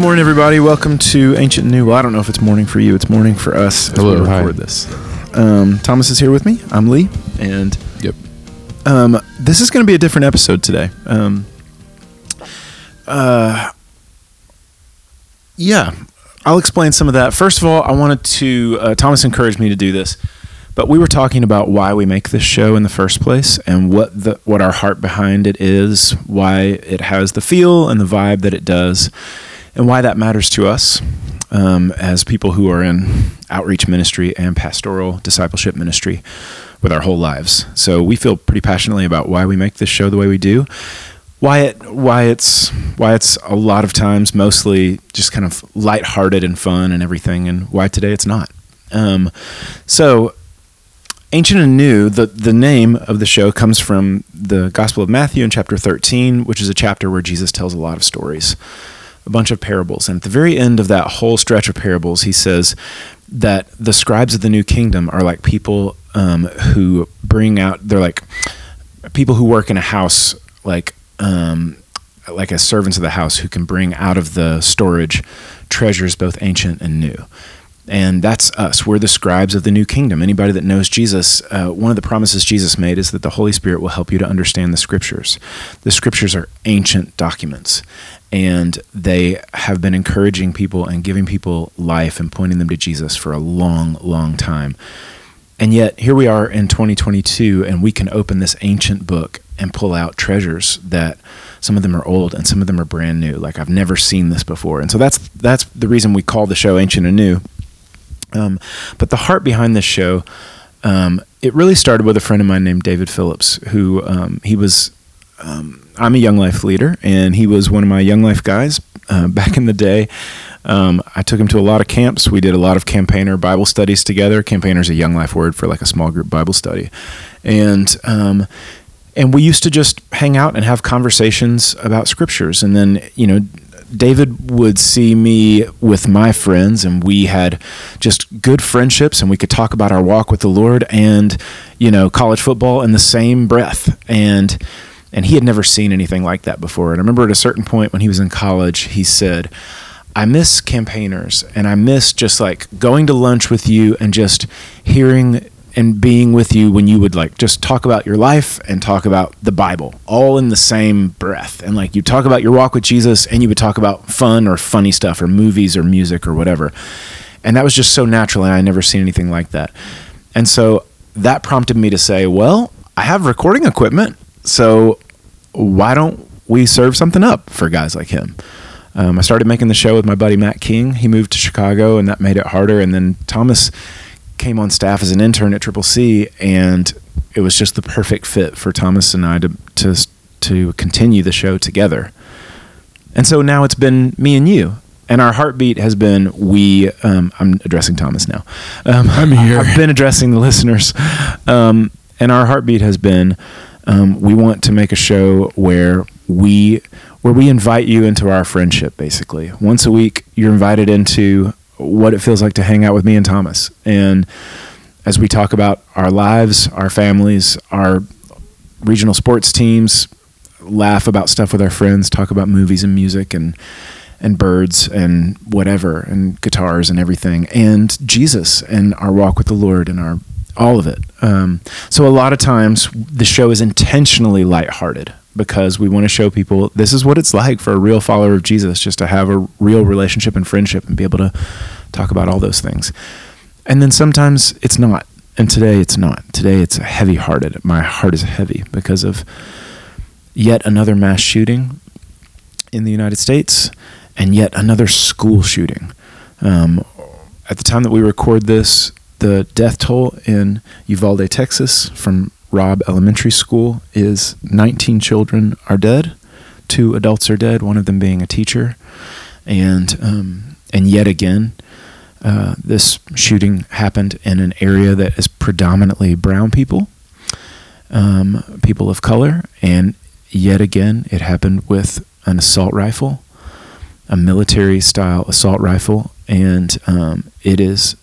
morning, everybody. Welcome to Ancient and New. Well, I don't know if it's morning for you. It's morning for us as we record this. Thomas is here with me. I'm Lee. And this is going to be a different episode today. I'll explain some of that. First of all, I wanted to... Thomas encouraged me to do this. But we were talking about why we make this show in the first place and what our heart behind it is, why it has the feel and the vibe that it does, and why that matters to us as people who are in outreach ministry and pastoral discipleship ministry with our whole lives. So we feel pretty passionately about why we make this show the way we do, why it's a lot of times mostly just kind of lighthearted and fun and everything, and why today it's not. Ancient and New, the name of the show comes from the Gospel of Matthew in chapter 13, which is a chapter where Jesus tells a lot of stories, a bunch of parables. And at the very end of that whole stretch of parables, he says that the scribes of the new kingdom are like people who bring out, they're like people who work in a house, like as servants of the house who can bring out of the storage treasures both ancient and new. And that's us. We're the scribes of the new kingdom. Anybody that knows Jesus, one of the promises Jesus made is that the Holy Spirit will help you to understand the Scriptures. The Scriptures are ancient documents, and they have been encouraging people and giving people life and pointing them to Jesus for a long, long time. And yet, here we are in 2022, and we can open this ancient book and pull out treasures that some of them are old and some of them are brand new. Like, I've never seen this before. And so that's the reason we call the show Ancient and New. But the heart behind this show, it really started with a friend of mine named David Phillips, who I'm a Young Life leader, and he was one of my Young Life guys back in the day. I took him to a lot of camps. We did a lot of campaigner Bible studies together. Campaigner is a Young Life word for like a small group Bible study. And we used to just hang out and have conversations about scriptures. And then, David would see me with my friends, and we had just good friendships, and we could talk about our walk with the Lord and, college football in the same breath. And he had never seen anything like that before. And I remember at a certain point when he was in college, he said, I miss campaigners, and I miss just like going to lunch with you and just hearing and being with you when you would like just talk about your life and talk about the Bible all in the same breath. And like you talk about your walk with Jesus, and you would talk about fun or funny stuff or movies or music or whatever. And that was just so natural, and I had never seen anything like that. And so that prompted me to say, well, I have recording equipment, so why don't we serve something up for guys like him? I started making the show with my buddy Matt King. He moved to Chicago, and that made it harder. And then Thomas came on staff as an intern at Triple C, and it was just the perfect fit for Thomas and I to continue the show together. And so now it's been me and you, and our heartbeat has been I'm addressing Thomas now. I'm here. I've been addressing the listeners, and our heartbeat has been we want to make a show where we invite you into our friendship. Basically, once a week, you're invited into what it feels like to hang out with me and Thomas. And as we talk about our lives, our families, our regional sports teams, laugh about stuff with our friends, talk about movies and music and birds and whatever, and guitars and everything, and Jesus and our walk with the Lord and all of it. So a lot of times the show is intentionally lighthearted, because we want to show people this is what it's like for a real follower of Jesus, just to have a real relationship and friendship and be able to talk about all those things. And then sometimes it's not. And today it's not. Today it's heavy-hearted. My heart is heavy because of yet another mass shooting in the United States and yet another school shooting. At the time that we record this, the death toll in Uvalde, Texas, from Robb Elementary School is 19 children are dead. 2 adults are dead, one of them being a teacher. And yet again, this shooting happened in an area that is predominantly brown people, people of color. And yet again, it happened with an assault rifle, a military-style assault rifle. And it is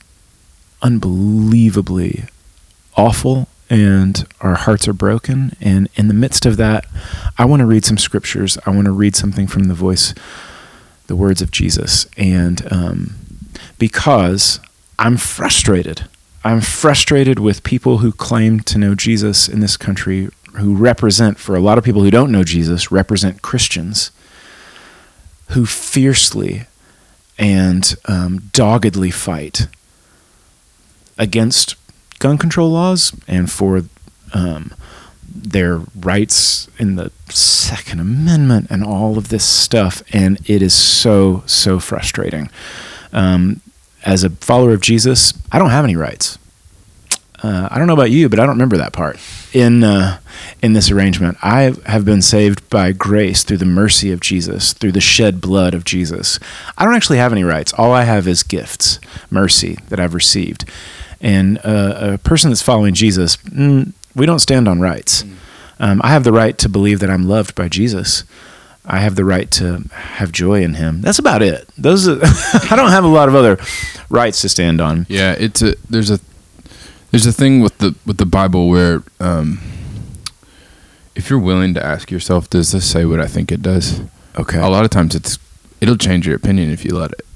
unbelievably awful, and our hearts are broken. And in the midst of that, I want to read some scriptures. I want to read something from the voice the words of Jesus. And because I'm frustrated. I'm frustrated with people who claim to know Jesus in this country, who represent, for a lot of people who don't know Jesus, represent Christians who fiercely and doggedly fight against gun control laws and for their rights in the Second Amendment and all of this stuff. And it is so, so frustrating. As a follower of Jesus, I don't have any rights. I don't know about you, but I don't remember that part in this arrangement. I have been saved by grace through the mercy of Jesus, through the shed blood of Jesus. I don't actually have any rights. All I have is gifts, mercy that I've received. And a person that's following Jesus, we don't stand on rights. I have the right to believe that I'm loved by Jesus. I have the right to have joy in him. That's about it. Those are, I don't have a lot of other rights to stand on. Yeah, there's a thing with the Bible where if you're willing to ask yourself, does this say what I think it does? Okay. A lot of times it'll change your opinion if you let it,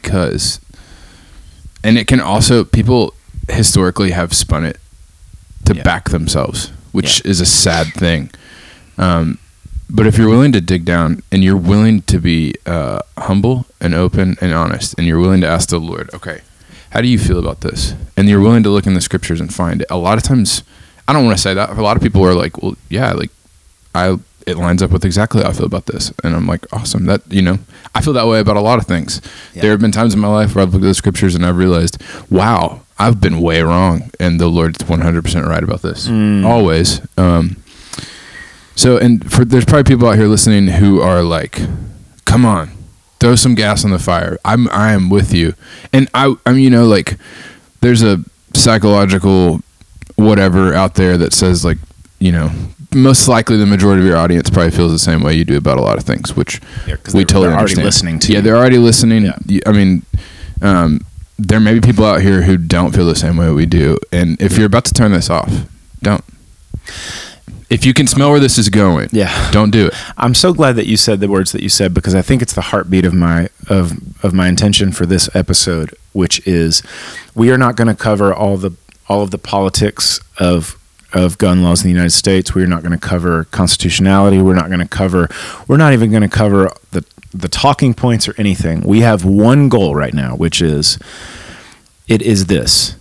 and it can also, people historically have spun it to back themselves, which is a sad thing. But if you're willing to dig down and you're willing to be humble and open and honest, and you're willing to ask the Lord, okay, how do you feel about this? And you're willing to look in the scriptures and find it. A lot of times, I don't want to say that. A lot of people are like, well, yeah, like it lines up with exactly how I feel about this. And I'm like, awesome. That, I feel that way about a lot of things. Yeah. There have been times in my life where I've looked at the scriptures and I've realized, wow, I've been way wrong. And the Lord's 100% right about this. Always. So, there's probably people out here listening who are like, come on, throw some gas on the fire. I am with you. And I'm, like, there's a psychological whatever out there that says, like, most likely the majority of your audience probably feels the same way you do about a lot of things, which we totally understand. Already listening to. Yeah, they're already listening. Yeah. There may be people out here who don't feel the same way we do. And if you're about to turn this off, don't. If you can smell where this is going, don't do it. I'm so glad that you said the words that you said, because I think it's the heartbeat of my intention for this episode, which is we are not going to cover all of the politics of gun laws in the United States. We're not going to cover constitutionality. We're not even going to cover the talking points or anything. We have one goal right now, which is this.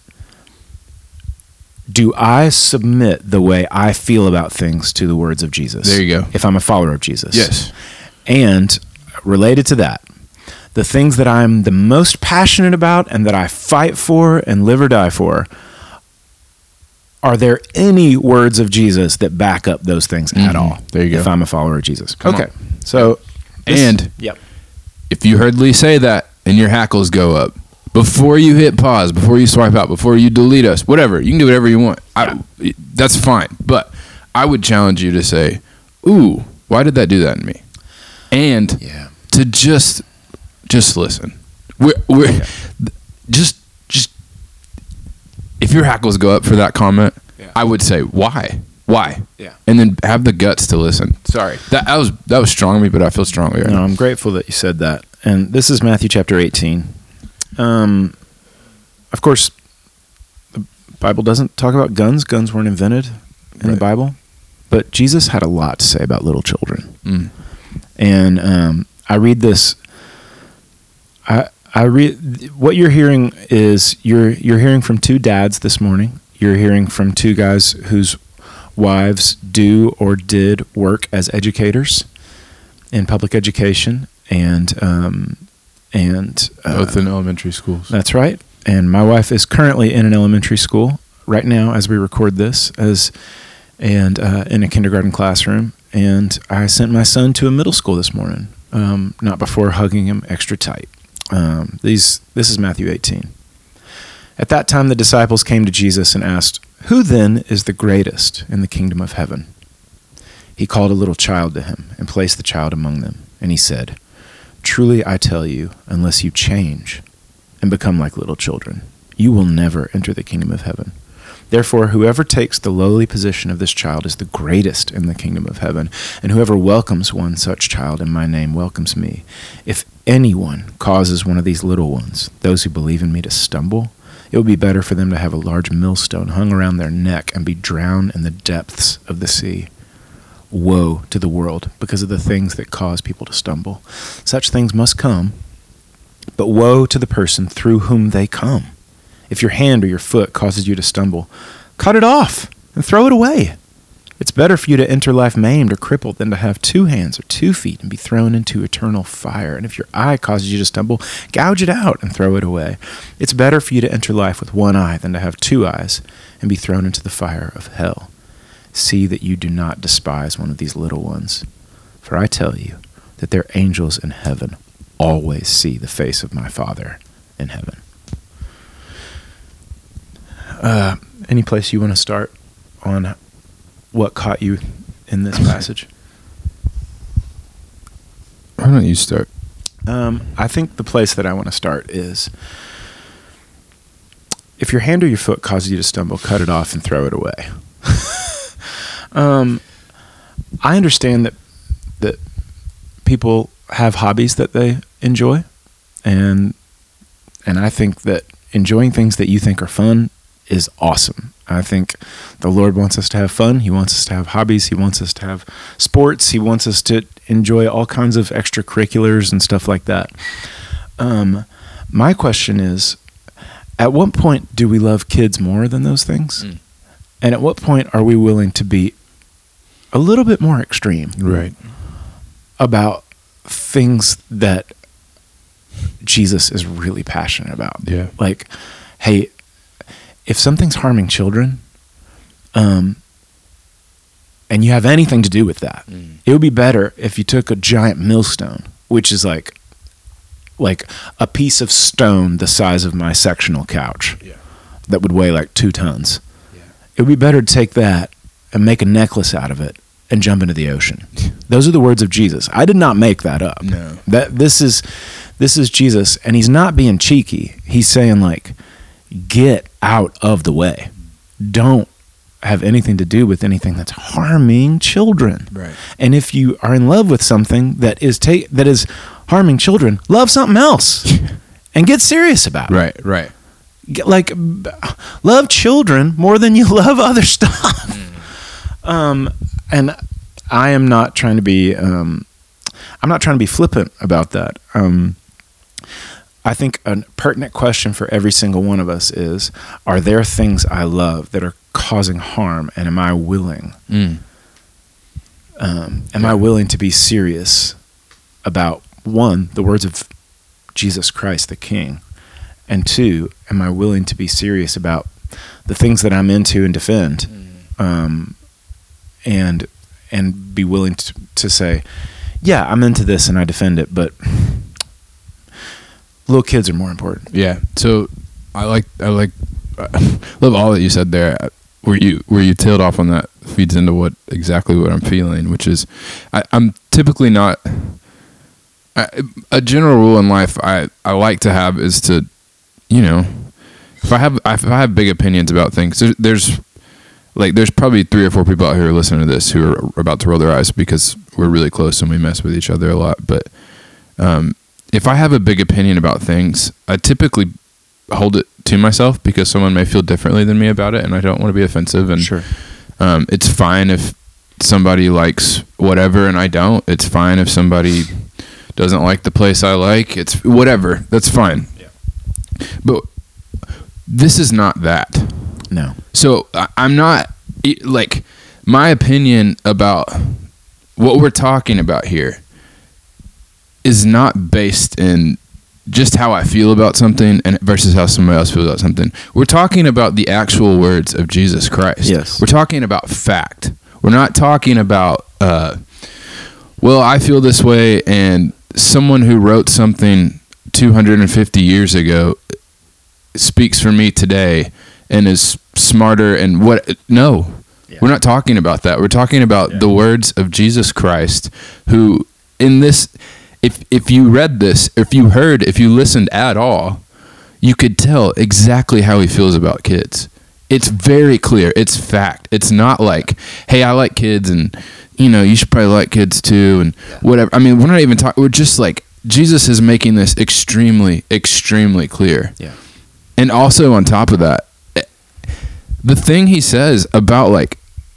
Do I submit the way I feel about things to the words of Jesus? There you go. If I'm a follower of Jesus. Yes. And related to that, the things that I'm the most passionate about and that I fight for and live or die for, are there any words of Jesus that back up those things at all? There you go. If I'm a follower of Jesus. Come okay. On. So, if you heard Lee say that and your hackles go up, before you hit pause, before you swipe out, before you delete us, whatever, you can do whatever you want. That's fine. But I would challenge you to say, ooh, why did that do that in me? And to just listen. Just if your hackles go up for that comment, I would say, why? Yeah. And then have the guts to listen. Sorry. That was strong of me, but I feel strongly right now. I'm grateful that you said that. And this is Matthew chapter 18. Of course, the Bible doesn't talk about guns. Guns weren't invented in the Bible. But Jesus had a lot to say about little children. And I read this. I read what you're hearing is you're hearing from two dads this morning. You're hearing from two guys whose wives do or did work as educators in public education, and both in elementary schools. That's right. And my wife is currently in an elementary school right now as we record this, in a kindergarten classroom. And I sent my son to a middle school this morning, not before hugging him extra tight. This is Matthew 18. At that time, the disciples came to Jesus and asked, "Who then is the greatest in the kingdom of heaven?" He called a little child to him and placed the child among them. And he said, "Truly I tell you, unless you change and become like little children, you will never enter the kingdom of heaven. Therefore, whoever takes the lowly position of this child is the greatest in the kingdom of heaven, and whoever welcomes one such child in my name welcomes me. If anyone causes one of these little ones, those who believe in me, to stumble, it would be better for them to have a large millstone hung around their neck and be drowned in the depths of the sea. Woe to the world because of the things that cause people to stumble. Such things must come, but woe to the person through whom they come. If your hand or your foot causes you to stumble, cut it off and throw it away. It's better for you to enter life maimed or crippled than to have 2 hands or 2 feet and be thrown into eternal fire. And if your eye causes you to stumble, gouge it out and throw it away. It's better for you to enter life with 1 eye than to have 2 eyes and be thrown into the fire of hell. See that you do not despise one of these little ones, for I tell you that their angels in heaven always see the face of my Father in heaven. Any place you want to start on what caught you in this passage? Why don't you start? I think the place that I want to start is, if your hand or your foot causes you to stumble, cut it off and throw it away. I understand that people have hobbies that they enjoy, and I think that enjoying things that you think are fun is awesome. I think the Lord wants us to have fun. He wants us to have hobbies. He wants us to have sports. He wants us to enjoy all kinds of extracurriculars and stuff like that. My question is, at what point do we love kids more than those things? And at what point are we willing to be a little bit more extreme about things that Jesus is really passionate about? Yeah. Like, hey, if something's harming children, and you have anything to do with that, it would be better if you took a giant millstone, which is like a piece of stone the size of my sectional couch, that would weigh like 2 tons. It would be better to take that and make a necklace out of it and jump into the ocean. Those are the words of Jesus. I did not make that up. No. This is Jesus, and he's not being cheeky. He's saying, like, get out of the way. Don't have anything to do with anything that's harming children. Right. And if you are in love with something that is harming children, love something else and get serious about it. Right. Like, love children more than you love other stuff. And I am not trying to be I'm not trying to be flippant about that. I think a pertinent question for every single one of us is, are there things I love that are causing harm, and am I willing? I willing to be serious about, 1, the words of Jesus Christ the King, and 2, am I willing to be serious about the things that I'm into and defend, and be willing to say, yeah, I'm into this and I defend it, but little kids are more important. Yeah. So I love all that you said there. Where you tailed off on that feeds into exactly what I'm feeling, which is I'm typically not a general rule in life I like to have is to, if I have big opinions about things, there's probably 3 or 4 people out here listening to this who are about to roll their eyes because we're really close and we mess with each other a lot. But if I have a big opinion about things, I typically hold it to myself because someone may feel differently than me about it, and I don't want to be offensive. And sure. It's fine if somebody likes whatever and I don't. It's fine if somebody doesn't like the place I like. It's whatever. That's fine. Yeah. But this is not that. No. So I'm not, like, my opinion about what we're talking about here is not based in just how I feel about something and versus how somebody else feels about something. We're talking about the actual words of Jesus Christ. Yes. We're talking about fact. We're not talking about, well, I feel this way, and someone who wrote something 250 years ago speaks for me today and is smarter and what? No. Yeah. We're not talking about that. We're talking about the words of Jesus Christ, who in this, if you read this, if you heard, if you listened at all, you could tell exactly how he feels about kids. It's very clear. It's fact. It's not like, hey, I like kids and, you should probably like kids too and whatever. I mean, we're not even talking. We're just like, Jesus is making this extremely, extremely clear. Yeah. And also on top of that, the thing he says about like,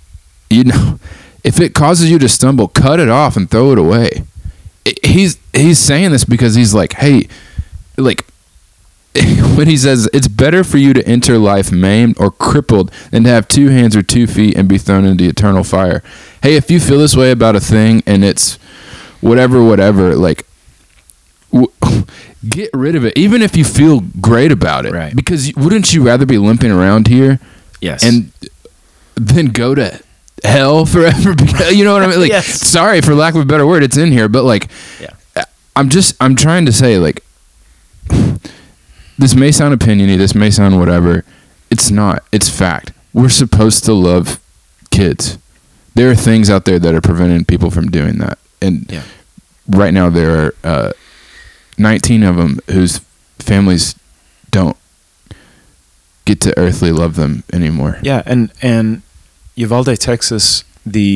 if it causes you to stumble, cut it off and throw it away. He's saying this because he's like, hey, like, when he says it's better for you to enter life maimed or crippled than to have 2 hands or 2 feet and be thrown into eternal fire. Hey, if you feel this way about a thing and it's whatever, like, get rid of it, even if you feel great about it. Right. Because wouldn't you rather be limping around here? Yes. And then go to hell forever? You know what I mean? Like, yes. Sorry for lack of a better word, it's in here, but like, I'm trying to say, like, this may sound opiniony, this may sound whatever. It's not. It's fact. We're supposed to love kids. There are things out there that are preventing people from doing that. And right now there are 19 of them whose families don't get to earthly love them anymore. Yeah, and Uvalde, Texas,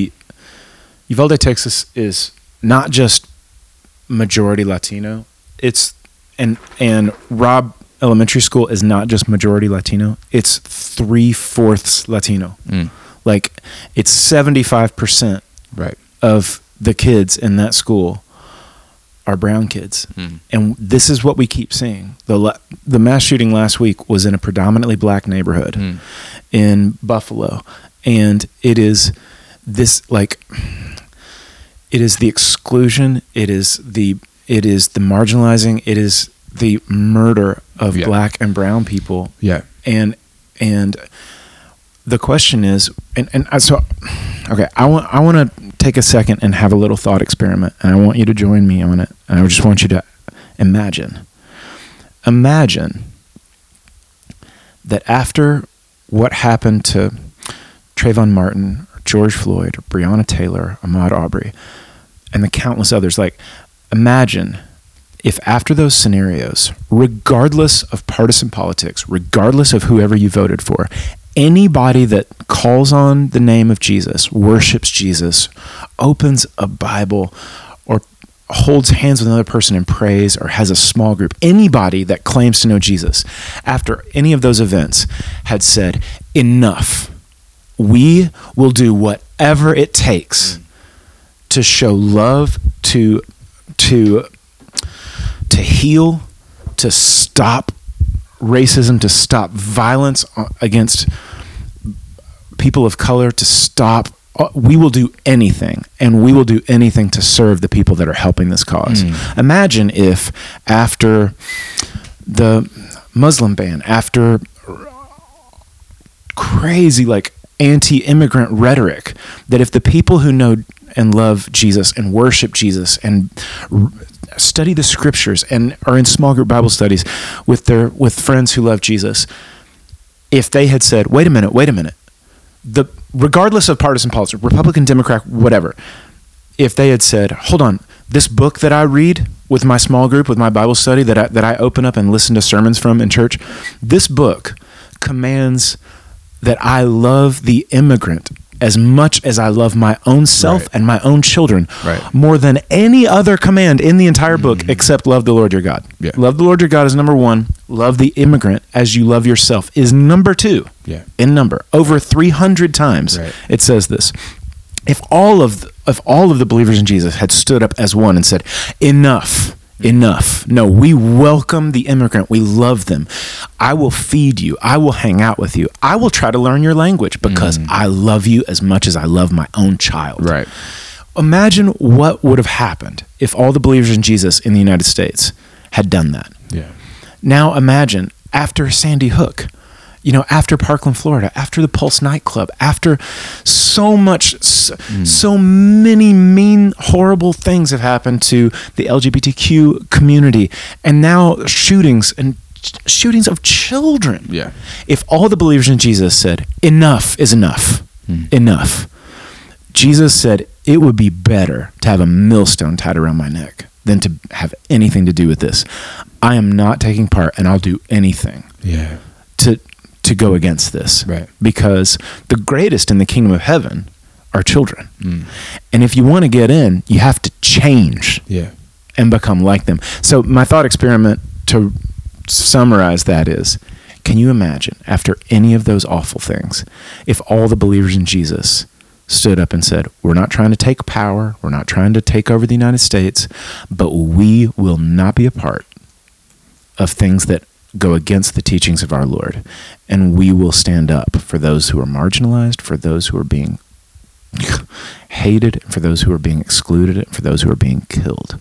Texas is not just majority Latino. It's and Robb Elementary School is not just majority Latino. It's 3/4 Latino. Like, it's 75% of the kids in that school are brown kids. And this is what we keep seeing. The mass shooting last week was in a predominantly black neighborhood in Buffalo. And it is this, like, it is the exclusion, it is the marginalizing, it is the murder of black and brown people. Yeah. And the question is, I want to take a second and have a little thought experiment, and I want you to join me on it. And I just want you to imagine that after what happened to Trayvon Martin, or George Floyd, or Breonna Taylor, Ahmaud Arbery, and the countless others, like, imagine if after those scenarios, regardless of partisan politics, regardless of whoever you voted for, anybody that calls on the name of Jesus, worships Jesus, opens a Bible, or holds hands with another person and prays, or has a small group, anybody that claims to know Jesus, after any of those events had said, enough, we will do whatever it takes to show love, to heal, to stop racism, to stop violence against people of color, to stop. We will do anything, and we will do anything to serve the people that are helping this cause. Imagine if after the Muslim ban, after crazy, like, anti-immigrant rhetoric, that if the people who know and love Jesus and worship Jesus and study the scriptures and are in small group Bible studies with friends who love Jesus, if they had said, wait a minute, regardless of partisan politics, Republican, Democrat, whatever, if they had said, hold on, this book that I read with my small group, with my Bible study that I open up and listen to sermons from in church, this book commands that I love the immigrant as much as I love my own self and my own children, more than any other command in the entire book, except love the Lord your God. Yeah. Love the Lord your God is number 1. Love the immigrant as you love yourself is number 2 in number. Over 300 times it says this. If all of the believers in Jesus had stood up as one and said, enough. No, we welcome the immigrant. We love them. I will feed you. I will hang out with you. I will try to learn your language because I love you as much as I love my own child. Right. Imagine what would have happened if all the believers in Jesus in the United States had done that. Yeah. Now imagine after Sandy Hook, after Parkland, Florida, after the Pulse nightclub, after so many mean, horrible things have happened to the LGBTQ community, and now shootings of children. Yeah. If all the believers in Jesus said, enough is enough, enough, Jesus said, it would be better to have a millstone tied around my neck than to have anything to do with this. I am not taking part, and I'll do anything to go against this. Right. Because the greatest in the kingdom of heaven are children. And if you want to get in, you have to change and become like them. So my thought experiment to summarize that is, can you imagine, after any of those awful things, if all the believers in Jesus stood up and said, we're not trying to take power, we're not trying to take over the United States, but we will not be a part of things that go against the teachings of our Lord, and we will stand up for those who are marginalized, for those who are being hated, for those who are being excluded, and for those who are being killed.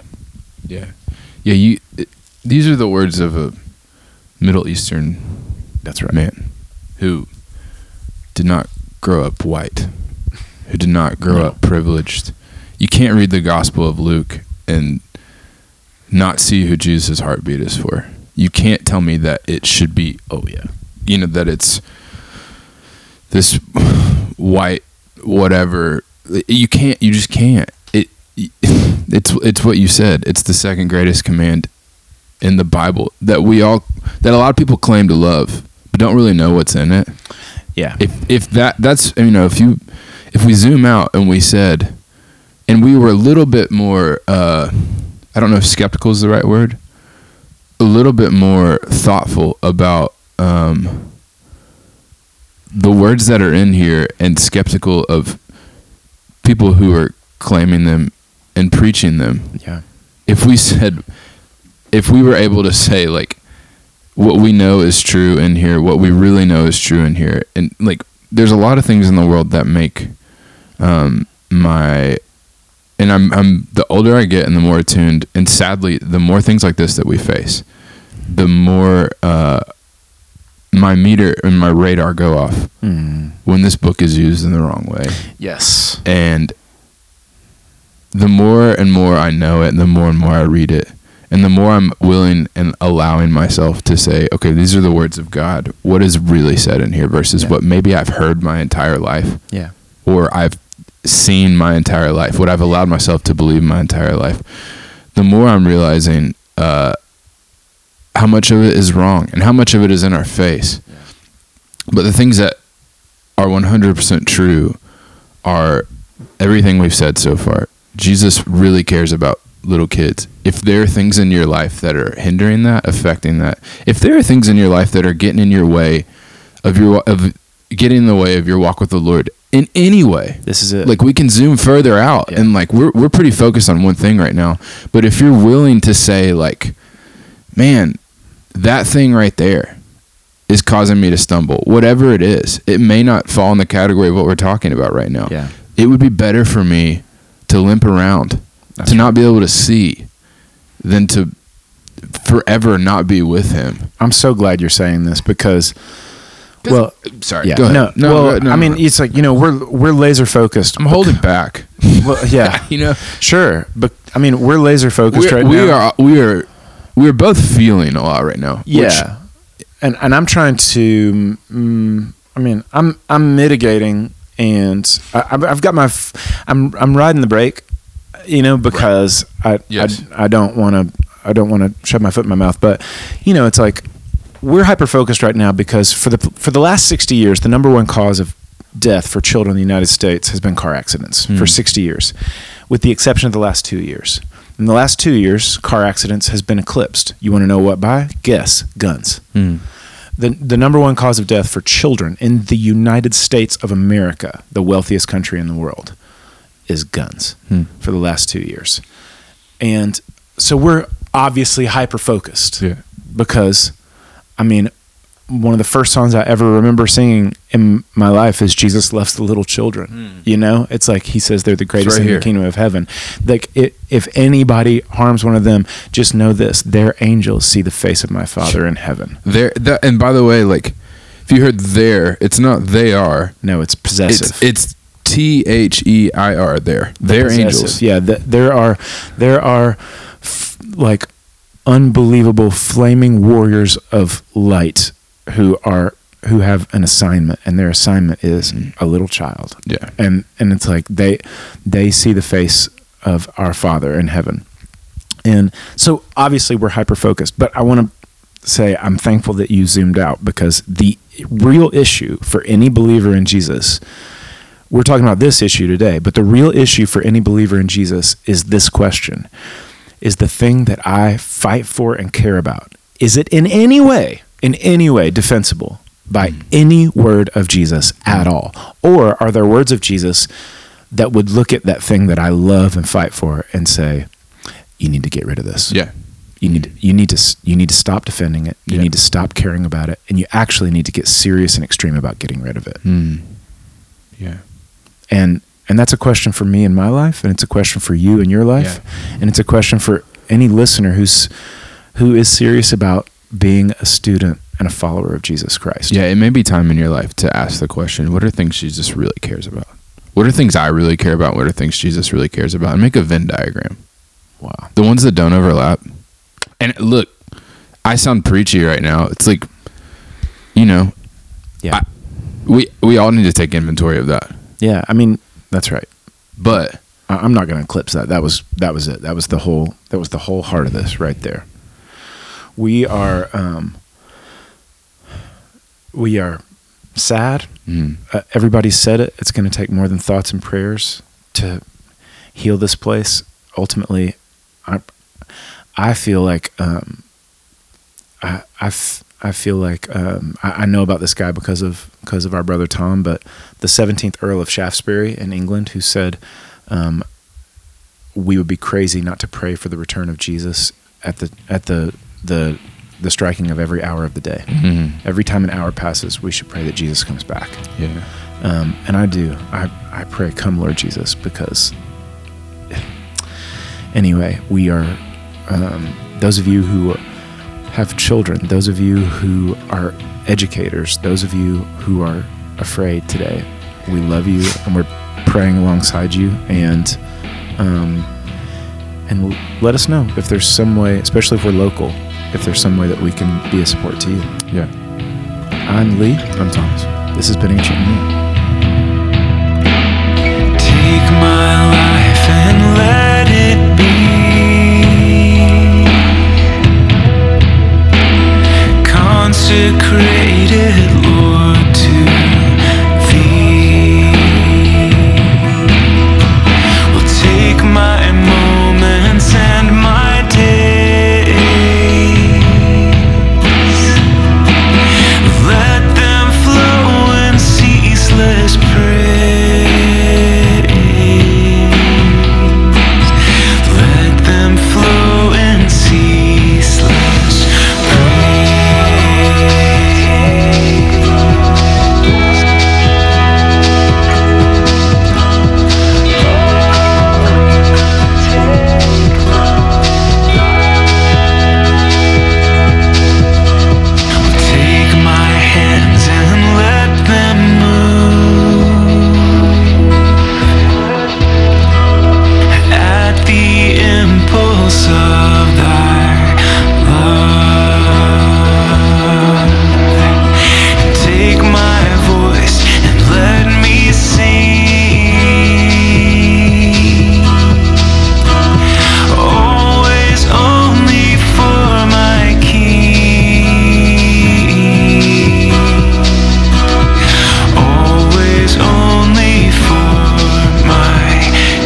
These are the words of a Middle Eastern man who did not grow up white, who did not grow up privileged. You can't read the Gospel of Luke and not see who Jesus' heartbeat is for. You can't tell me that it should be, that it's this white whatever. You just can't. It's what you said. It's the second greatest command in the Bible that a lot of people claim to love, but don't really know what's in it. Yeah. If we zoom out and we said, and we were a little bit more, I don't know if skeptical is the right word, a little bit more thoughtful about the words that are in here and skeptical of people who are claiming them and preaching them. Yeah. If we were able to say, like, what we know is true in here, what we really know is true in here, and like, there's a lot of things in the world that make I'm the older I get and the more attuned, and sadly, the more things like this that we face, the more my meter and my radar go off when this book is used in the wrong way. Yes. And the more and more I know it, and the more I read it, and the more I'm willing and allowing myself to say, okay, these are the words of God. What is really said in here versus what maybe I've heard my entire life. Yeah. Or I've seen my entire life, what I've allowed myself to believe my entire life. The more I'm realizing how much of it is wrong and how much of it is in our face. Yeah. But the things that are 100% true are everything we've said so far. Jesus really cares about little kids. If there are things in your life that are hindering that, affecting that, if there are things in your life that are getting in your way of getting in the way of your walk with the Lord in any way, this is it. Like, we can zoom further out, and like we're pretty focused on one thing right now. But if you're willing to say, like, man, that thing right there is causing me to stumble, whatever it is, it may not fall in the category of what we're talking about right now. Yeah. It would be better for me to limp around, to not be able to see, than to forever not be with him. I'm so glad you're saying this because, well, sorry, yeah, go ahead. No, I mean, it's like, we're laser focused. I'm holding back. Well, yeah, sure, but I mean, we're laser focused right now. We are both feeling a lot right now. Yeah, and I'm trying to. I'm mitigating, and I've got I'm riding the brake, because I don't want to shove my foot in my mouth, but it's like we're hyper focused right now because for the last 60 years, the number one cause of death for children in the United States has been car accidents for 60 years, with the exception of the last 2 years. In the last 2 years, car accidents has been eclipsed. You want to know what by? Guess. Guns. The number one cause of death for children in the United States of America, the wealthiest country in the world, is guns for the last 2 years. And so we're obviously hyper-focused because, one of the first songs I ever remember singing in my life is Jesus Loves the Little Children. It's like he says they're the greatest in the kingdom of heaven. Like, if anybody harms one of them, just know this: their angels see the face of my Father in heaven. And by the way, like, if you heard there, it's not they are. No, it's possessive. It's THEIR. They're angels. Yeah, there are like unbelievable flaming warriors of light who have an assignment, and their assignment is a little child. Yeah. And it's like they see the face of our Father in heaven. And so obviously we're hyper focused, but I want to say I'm thankful that you zoomed out, because real issue for any believer in Jesus, we're talking about this issue today, but the real issue for any believer in Jesus is this question. Is the thing that I fight for and care about, is it in any way defensible by any word of Jesus at all? Or are there words of Jesus that would look at that thing that I love and fight for and say, you need to get rid of this. Yeah. You need to stop defending it. You need to stop caring about it, and you actually need to get serious and extreme about getting rid of it. Yeah. And that's a question for me in my life, and it's a question for you in your life, and it's a question for any listener who is serious about being a student and a follower of Jesus Christ. Yeah, it may be time in your life to ask the question, what are things Jesus really cares about? What are things I really care about? What are things Jesus really cares about? And make a Venn diagram. Wow. The ones that don't overlap. And look, I sound preachy right now. It's like, Yeah. We all need to take inventory of that. Yeah, I mean, that's right. But I'm not going to eclipse that. That was it. That was the whole heart of this right there. We are sad. Everybody said it. It's going to take more than thoughts and prayers to heal this place. Ultimately, I feel like I feel like I know about this guy because of our brother Tom, but the 17th Earl of Shaftesbury in England, who said we would be crazy not to pray for the return of Jesus at the striking of every hour of the day. Every time an hour passes, we should pray that Jesus comes back. Yeah. And I do. I pray, come Lord Jesus, because anyway, we are those of you who have children, those of you who are educators, those of you who are afraid today, we love you and we're praying alongside you, and let us know if there's some way, especially if we're local, if there's some way that we can be a support to you. Yeah. I'm Lee. I'm Thomas. This has been Ancient Me. Take my life and let it be consecrated, Lord, to Thee. Well, take my moments and my days, let them flow in ceaseless praise. Let them flow in ceaseless praise. Take my hands and let them move at the impulse of Thy love. Take my voice and let me sing, always only for my King, always only for my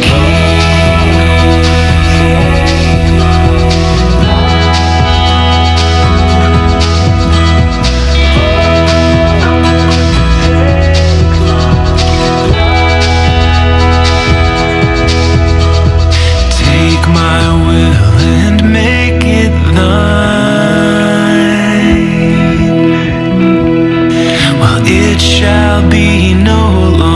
Take my will and make it Thine. Well, it shall be no longer